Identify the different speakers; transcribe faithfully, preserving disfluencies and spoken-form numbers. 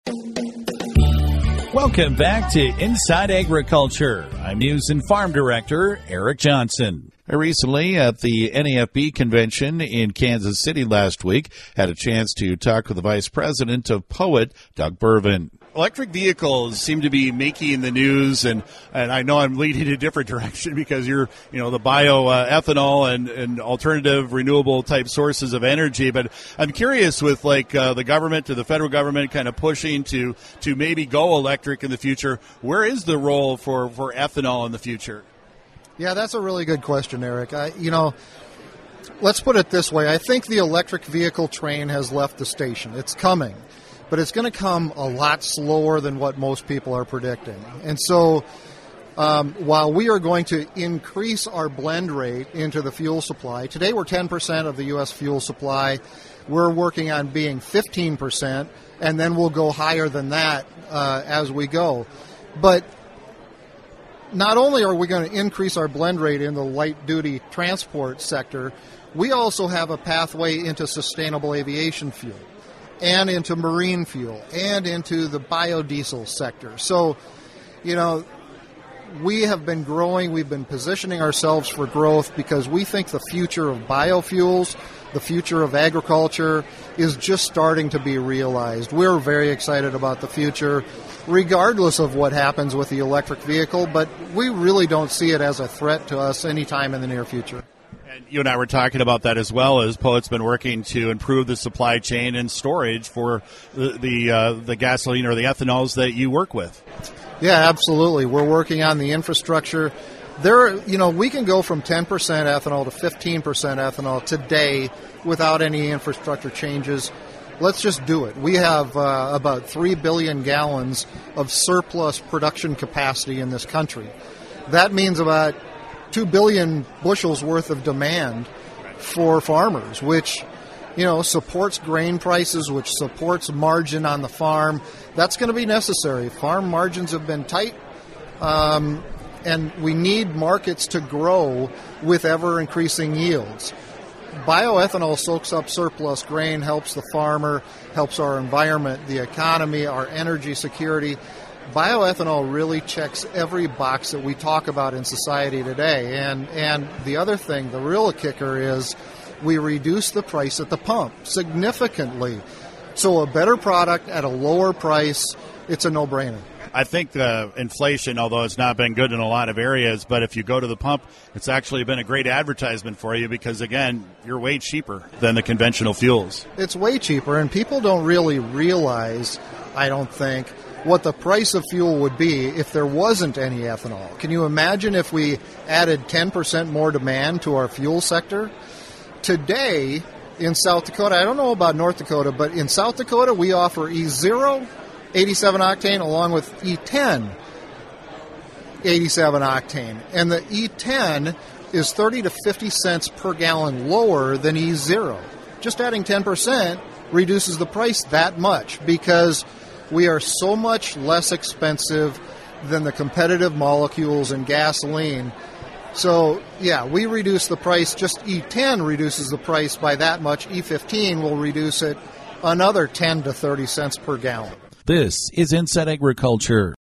Speaker 1: Welcome back to Inside Agriculture. I'm News and Farm Director Eric Johnson. I recently, at the N A F B convention in Kansas City last week, had a chance to talk with the Vice President of P O E T, Doug Bervin. Electric vehicles seem to be making the news, and, and I know I'm leading a different direction because you're, you know, the bioethanol uh, and, and alternative renewable type sources of energy. But I'm curious with like uh, the government to the federal government kind of pushing to, to maybe go electric in the future. Where is the role for, for ethanol in the future?
Speaker 2: Yeah, that's a really good question, Eric. I, you know, let's put it this way. I think the electric vehicle train has left the station. It's coming. But it's going to come a lot slower than what most people are predicting. And so um, while we are going to increase our blend rate into the fuel supply, today we're ten percent of the U S fuel supply. We're working on being fifteen percent, and then we'll go higher than that uh, as we go. But not only are we going to increase our blend rate in the light-duty transport sector, we also have a pathway into sustainable aviation fuel, and into marine fuel, and into the biodiesel sector. So, you know, we have been growing, we've been positioning ourselves for growth because we think the future of biofuels, the future of agriculture is just starting to be realized. We're very excited about the future, regardless of what happens with the electric vehicle, but we really don't see it as a threat to us anytime in the near future.
Speaker 1: And you and I were talking about that as well, as P O E T's been working to improve the supply chain and storage for the the, uh, the gasoline or the ethanols that you work with.
Speaker 2: Yeah, absolutely. We're working on the infrastructure. There, you know, we can go from ten percent ethanol to fifteen percent ethanol today without any infrastructure changes. Let's just do it. We have uh, about three billion gallons of surplus production capacity in this country. That means about two billion bushels worth of demand for farmers, which, you know, supports grain prices, which supports margin on the farm. That's going to be necessary. Farm margins have been tight, um, and we need markets to grow with ever-increasing yields. Bioethanol soaks up surplus grain, helps the farmer, helps our environment, the economy, our energy security. Bioethanol really checks every box that we talk about in society today. And and the other thing, the real kicker is we reduce the price at the pump significantly. So a better product at a lower price, it's a no-brainer.
Speaker 1: I think the inflation, although it's not been good in a lot of areas, but if you go to the pump, it's actually been a great advertisement for you because, again, you're way cheaper than the conventional fuels.
Speaker 2: It's way cheaper, and people don't really realize, I don't think, what the price of fuel would be if there wasn't any ethanol. Can you imagine if we added ten percent more demand to our fuel sector? Today, in South Dakota, I don't know about North Dakota, but in South Dakota, we offer E zero eighty-seven octane along with E ten eighty-seven octane. And the E ten is thirty to fifty cents per gallon lower than E zero. Just adding ten percent reduces the price that much because we are so much less expensive than the competitive molecules in gasoline. So, yeah, we reduce the price. Just E ten reduces the price by that much. E fifteen will reduce it another ten to thirty cents per gallon.
Speaker 1: This is Inside Agriculture.